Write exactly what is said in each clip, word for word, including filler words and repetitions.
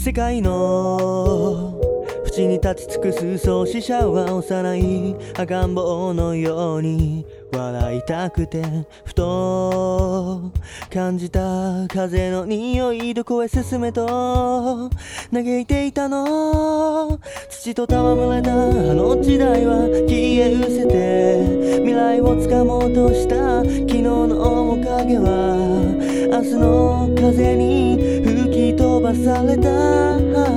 世界の淵に立ち尽くす創始者は幼い赤ん坊のように笑いたくてふと感じた風の匂いどこへ進めと嘆いていたの土と戯れたあの時代は消え失せて未来をつかもうとした昨日の面影は明日の風に吹き飛ばされた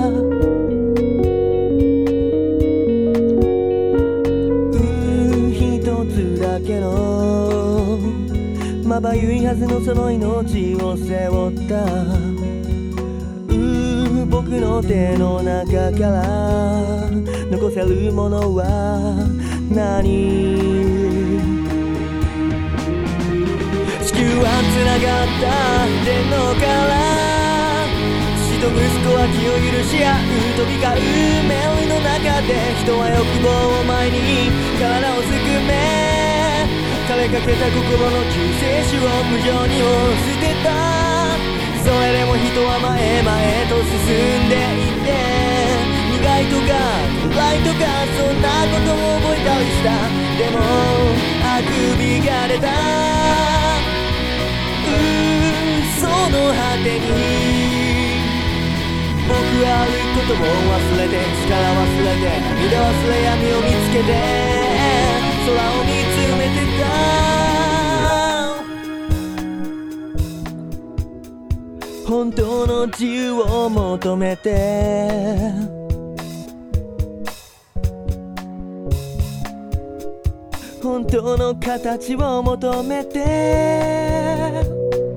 だけのまばゆいはずのその命を背負ったう僕の手の中から残せるものは何地球はつながった天皇から父と息子は気を許し合う飛び交うメリの中で人は欲望を前に体をすくめ枯れかけた心の救世主を無情にも捨てたそれでも人は前々へと進んでいって苦いとか辛いとかそんなことを覚えたりしたでもあくびが出たその果てに僕はあることを忘れて力忘れて涙忘れ闇を見つけて空を見つめてた本当の自由を求めて本当の形を求めて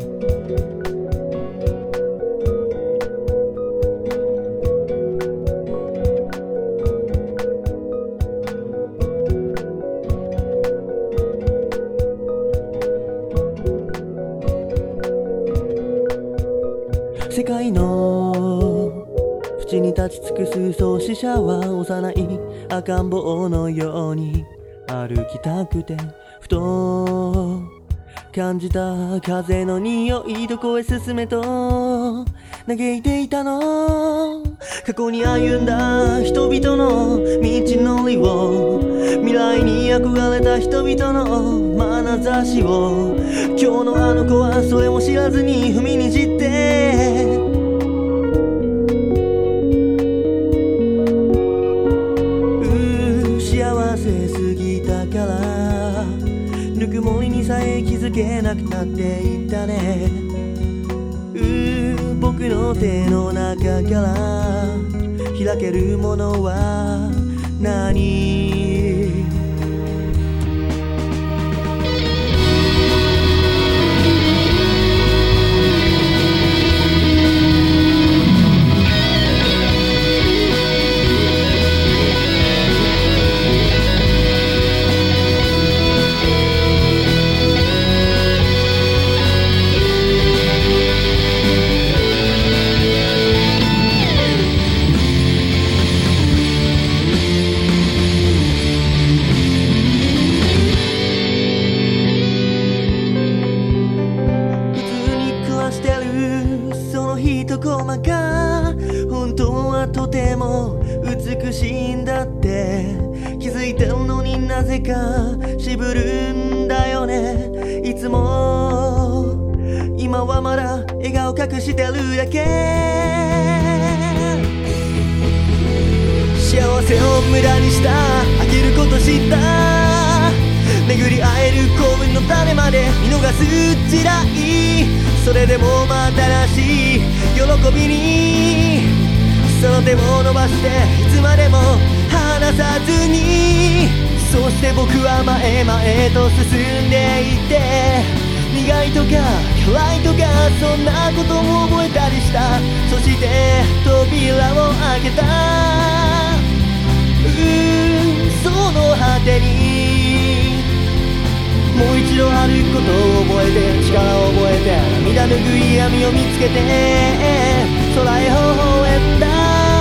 世界の淵に立ち尽くす創始者は幼い赤ん坊のように歩きたくてふと感じた風の匂いどこへ進めと嘆いていたの過去に歩んだ人々の道のりを未来に憧れた人々の眼差しを今日のあの子はそれも知らずに踏みにじってう幸せすぎたからぬくもりにさえ気づけなくなっていったねう僕の手の中から開けるものは何一コマが本当はとても美しいんだって気づいてるのになぜか渋るんだよねいつも今はまだ笑顔隠してるだけ幸せを無駄にした飽きること知った巡り会える幸運の種まで見逃す時代それでもまた新しい喜びにその手を伸ばしていつまでも離さずにそして僕は前々へと進んでいって苦いとか辛いとかそんなことを覚えたりしたそして扉を開けたうんその果てにもう一度歩くことを覚えて力を覚えて涙拭い闇を見つけて空へ微笑んだ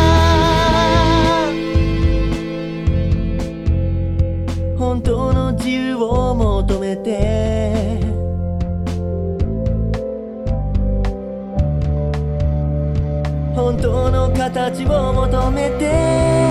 本当の自由を求めて本当の形を求めて